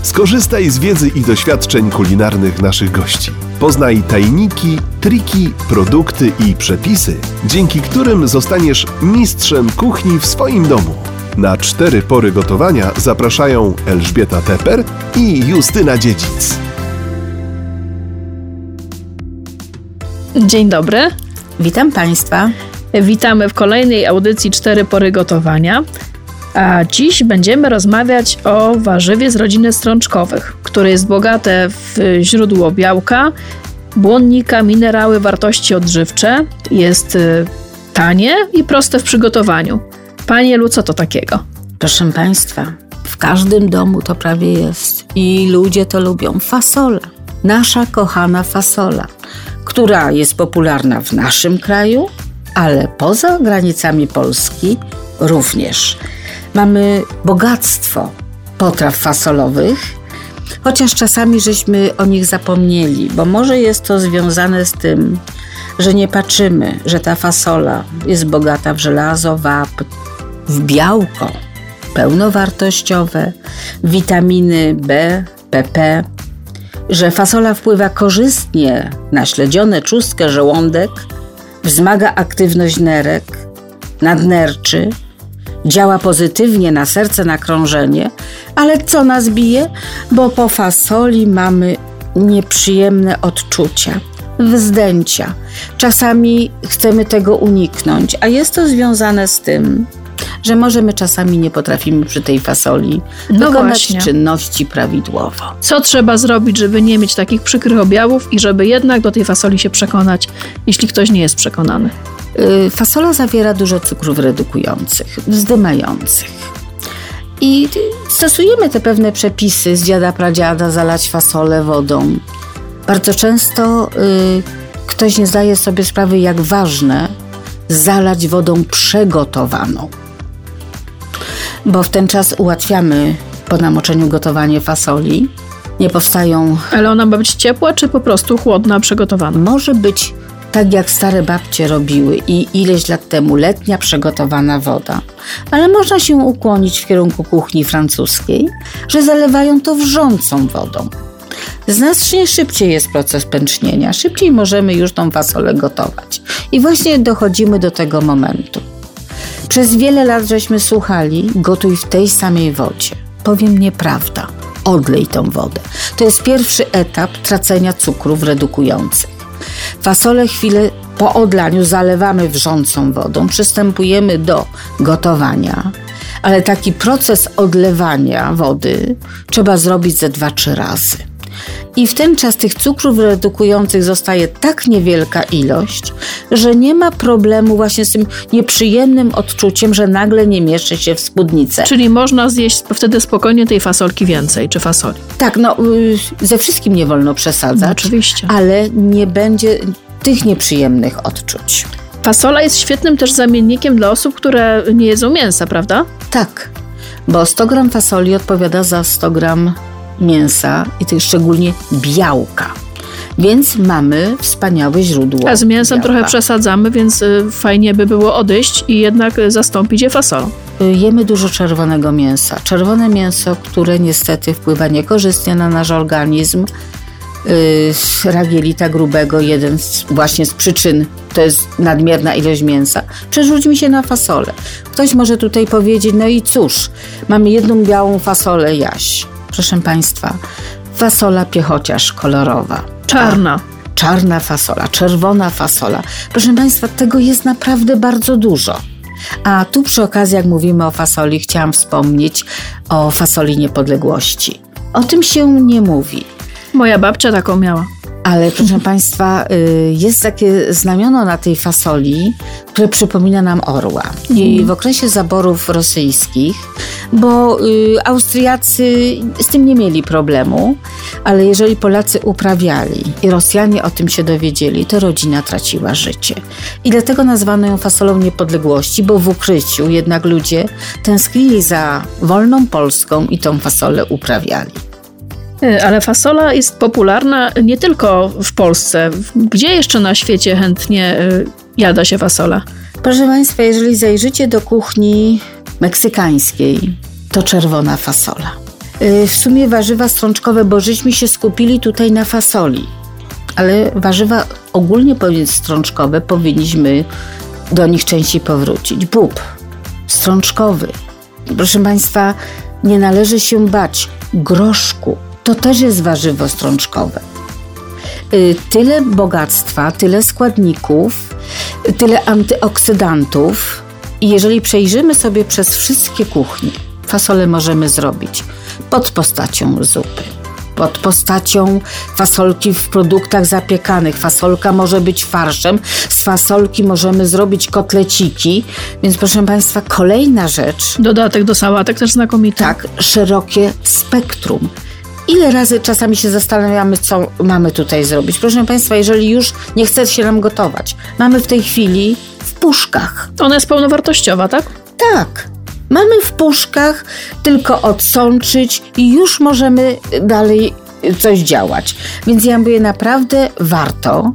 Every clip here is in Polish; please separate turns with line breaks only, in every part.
Skorzystaj z wiedzy i doświadczeń kulinarnych naszych gości. Poznaj tajniki, triki, produkty i przepisy, dzięki którym zostaniesz mistrzem kuchni w swoim domu. Na 4 pory gotowania zapraszają Elżbieta Teper i Justyna Dziedzic.
Dzień dobry.
Witam Państwa.
Witamy w kolejnej audycji 4 pory gotowania. A dziś będziemy rozmawiać o warzywie z rodziny strączkowych, które jest bogate w źródło białka, błonnika, minerały, wartości odżywcze. Jest tanie i proste w przygotowaniu. Pani Elu, co to takiego?
Proszę Państwa, w każdym domu to prawie jest i ludzie to lubią. Fasola. Nasza kochana fasola, która jest popularna w naszym kraju, ale poza granicami Polski również. Mamy bogactwo potraw fasolowych, chociaż czasami żeśmy o nich zapomnieli, bo może jest to związane z tym, że nie patrzymy, że ta fasola jest bogata w żelazo, wapń, w białko pełnowartościowe, witaminy B, PP, że fasola wpływa korzystnie na śledzione, czustkę, żołądek, wzmaga aktywność nerek, nadnerczy, działa pozytywnie na serce, na krążenie, ale co nas bije? Bo po fasoli mamy nieprzyjemne odczucia, wzdęcia. Czasami chcemy tego uniknąć, a jest to związane z tym, że może my czasami nie potrafimy przy tej fasoli wykonać czynności prawidłowo.
Co trzeba zrobić, żeby nie mieć takich przykrych objawów i żeby jednak do tej fasoli się przekonać, jeśli ktoś nie jest przekonany?
Fasola zawiera dużo cukrów redukujących, wzdymających. I stosujemy te pewne przepisy z dziada pradziada, zalać fasolę wodą. Bardzo często ktoś nie zdaje sobie sprawy, jak ważne zalać wodą przegotowaną. Bo w ten czas ułatwiamy po namoczeniu gotowanie fasoli. Nie powstają...
Ale ona ma być ciepła, czy po prostu chłodna, przygotowana?
Może być tak, jak stare babcie robiły i ileś lat temu, letnia przygotowana woda. Ale można się ukłonić w kierunku kuchni francuskiej, że zalewają to wrzącą wodą. Znacznie szybciej jest proces pęcznienia, szybciej możemy już tą fasolę gotować. I właśnie dochodzimy do tego momentu. Przez wiele lat żeśmy słuchali, gotuj w tej samej wodzie. Powiem nieprawda, odlej tą wodę. To jest pierwszy etap tracenia cukrów redukujących. Fasolę chwilę po odlaniu zalewamy wrzącą wodą, przystępujemy do gotowania, ale taki proces odlewania wody trzeba zrobić ze 2-3 razy. I w ten czas tych cukrów redukujących zostaje tak niewielka ilość, że nie ma problemu właśnie z tym nieprzyjemnym odczuciem, że nagle nie mieszczy się w spódnicę.
Czyli można zjeść wtedy spokojnie tej fasolki więcej, czy fasoli?
Tak, ze wszystkim nie wolno przesadzać.
No, oczywiście.
Ale nie będzie tych nieprzyjemnych odczuć.
Fasola jest świetnym też zamiennikiem dla osób, które nie jedzą mięsa, prawda?
Tak, bo 100 gram fasoli odpowiada za 100 gram mięsa i tych szczególnie białka. Więc mamy wspaniałe źródło.
A z mięsem
białka.
trochę przesadzamy, więc fajnie by było odejść i jednak zastąpić je fasolą.
Jemy dużo czerwonego mięsa. Czerwone mięso, które niestety wpływa niekorzystnie na nasz organizm. Rak jelita grubego, jeden właśnie z przyczyn, to jest nadmierna ilość mięsa. Przerzućmy się na fasolę. Ktoś może tutaj powiedzieć, no i cóż, mamy jedną białą fasolę, Jaś. Proszę Państwa, fasola piechociarz kolorowa.
Czarna.
Czarna fasola, czerwona fasola. Proszę Państwa, tego jest naprawdę bardzo dużo. A tu przy okazji, jak mówimy o fasoli, chciałam wspomnieć o fasoli niepodległości. O tym się nie mówi.
Moja babcia taką miała.
Ale proszę Państwa, jest takie znamiono na tej fasoli, które przypomina nam orła. I w okresie zaborów rosyjskich, bo Austriacy z tym nie mieli problemu, ale jeżeli Polacy uprawiali i Rosjanie o tym się dowiedzieli, to rodzina traciła życie. I dlatego nazwano ją fasolą niepodległości, bo w ukryciu jednak ludzie tęsknili za wolną Polską i tą fasolę uprawiali.
Ale fasola jest popularna nie tylko w Polsce. Gdzie jeszcze na świecie chętnie jada się fasola?
Proszę Państwa, jeżeli zajrzycie do kuchni meksykańskiej, to czerwona fasola. W sumie warzywa strączkowe, bo żeśmy się skupili tutaj na fasoli. Ale warzywa ogólnie strączkowe powinniśmy do nich częściej powrócić. Bób strączkowy. Proszę Państwa, nie należy się bać groszku. To też jest warzywo strączkowe. Tyle bogactwa, tyle składników, tyle antyoksydantów. I jeżeli przejrzymy sobie przez wszystkie kuchnie, fasolę możemy zrobić pod postacią zupy, pod postacią fasolki w produktach zapiekanych. Fasolka może być farszem, z fasolki możemy zrobić kotleciki. Więc proszę Państwa, kolejna rzecz.
Dodatek do sałatek też znakomity.
Tak, szerokie spektrum. Ile razy czasami się zastanawiamy, co mamy tutaj zrobić. Proszę Państwa, jeżeli już nie chce się nam gotować, mamy w tej chwili w puszkach.
Ona jest pełnowartościowa, tak?
Tak. Mamy w puszkach, tylko odsączyć i już możemy dalej coś działać. Więc ja mówię, naprawdę warto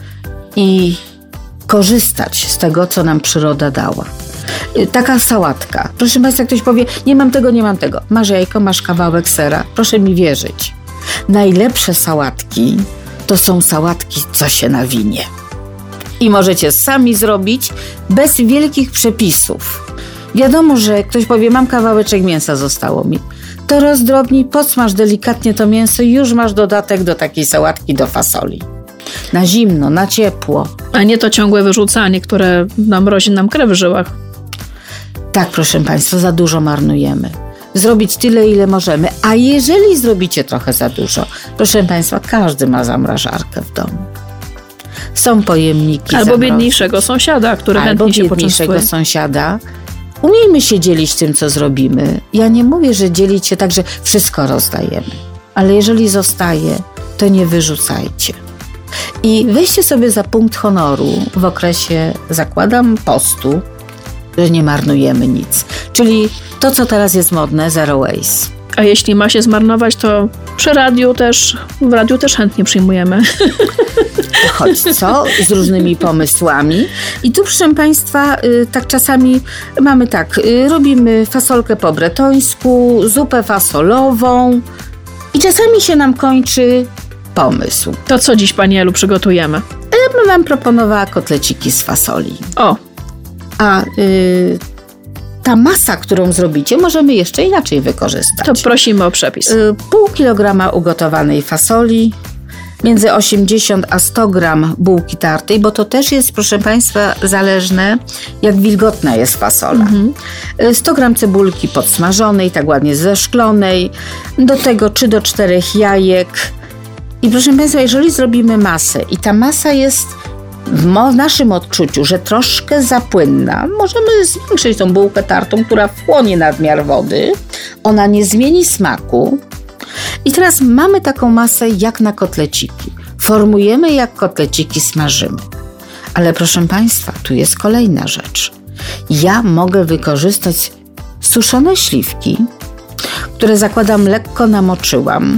i korzystać z tego, co nam przyroda dała. Taka sałatka. Proszę Państwa, ktoś powie, nie mam tego. Masz jajko, masz kawałek sera. Proszę mi wierzyć. Najlepsze sałatki to są sałatki, co się nawinie. I możecie sami zrobić bez wielkich przepisów. Wiadomo, że ktoś powie, mam kawałeczek mięsa, zostało mi. To rozdrobnij, podsmaż delikatnie to mięso i już masz dodatek do takiej sałatki, do fasoli. Na zimno, na ciepło.
A nie to ciągłe wyrzucanie, które mrozi nam krew w żyłach.
Tak, proszę Państwa, za dużo marnujemy. Zrobić tyle, ile możemy. A jeżeli zrobicie trochę za dużo, proszę Państwa, każdy ma zamrażarkę w domu. Są pojemniki.
Albo biedniejszego sąsiada, który chętnie się poczęstuje.
Albo biedniejszego sąsiada. Umiejmy się dzielić tym, co zrobimy. Ja nie mówię, że dzielić się tak, że wszystko rozdajemy. Ale jeżeli zostaje, to nie wyrzucajcie. I weźcie sobie za punkt honoru w okresie, zakładam, postu, że nie marnujemy nic. Czyli to, co teraz jest modne, zero waste.
A jeśli ma się zmarnować, to w radiu też chętnie przyjmujemy.
Choć co? Z różnymi pomysłami. I tu, proszę Państwa, tak czasami mamy tak, robimy fasolkę po bretońsku, zupę fasolową i czasami się nam kończy pomysł.
To co dziś, Pani Elu, przygotujemy?
Ja bym Wam proponowała kotleciki z fasoli.
O!
A ta masa, którą zrobicie, możemy jeszcze inaczej wykorzystać.
To prosimy o przepis.
Pół kilograma ugotowanej fasoli, między 80 a 100 gram bułki tartej, bo to też jest, proszę Państwa, zależne, jak wilgotna jest fasola. 100 gram cebulki podsmażonej, tak ładnie zeszklonej, do tego 3 do 4 jajek. I proszę Państwa, jeżeli zrobimy masę i ta masa jest w naszym odczuciu, że troszkę za płynna, możemy zwiększyć tą bułkę tartą, która wchłonie nadmiar wody. Ona nie zmieni smaku. I teraz mamy taką masę jak na kotleciki. Formujemy jak kotleciki, smażymy. Ale proszę Państwa, tu jest kolejna rzecz. Ja mogę wykorzystać suszone śliwki, które zakładam lekko namoczyłam,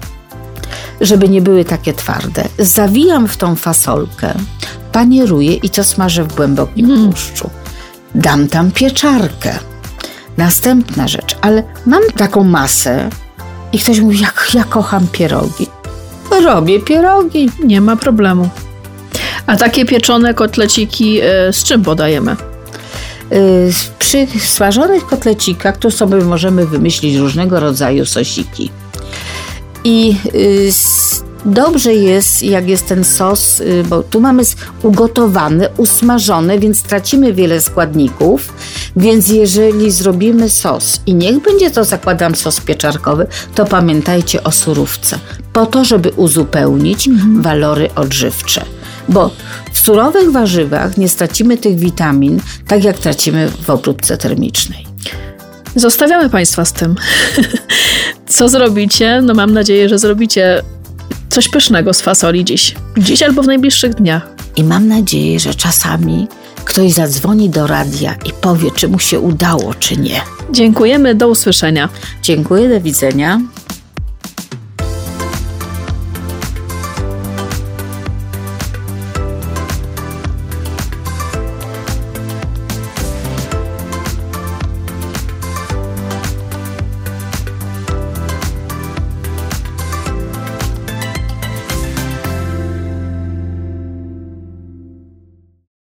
żeby nie były takie twarde. Zawijam w tą fasolkę, panieruję i to smażę w głębokim tłuszczu. Dam tam pieczarkę. Następna rzecz, ale mam taką masę i ktoś mówi, jak ja kocham pierogi. Robię pierogi.
Nie ma problemu. A takie pieczone kotleciki z czym podajemy?
Przy smażonych kotlecikach to sobie możemy wymyślić różnego rodzaju sosiki. I dobrze jest, jak jest ten sos, bo tu mamy ugotowane, usmażone, więc tracimy wiele składników, więc jeżeli zrobimy sos i niech będzie to, zakładam, sos pieczarkowy, to pamiętajcie o surówce, po to, żeby uzupełnić walory odżywcze. Bo w surowych warzywach nie stracimy tych witamin, tak jak tracimy w obróbce termicznej.
Zostawiamy Państwa z tym. Co zrobicie? No mam nadzieję, że zrobicie coś pysznego z fasoli dziś albo w najbliższych dniach.
I mam nadzieję, że czasami ktoś zadzwoni do radia i powie, czy mu się udało, czy nie.
Dziękujemy, do usłyszenia.
Dziękuję, do widzenia.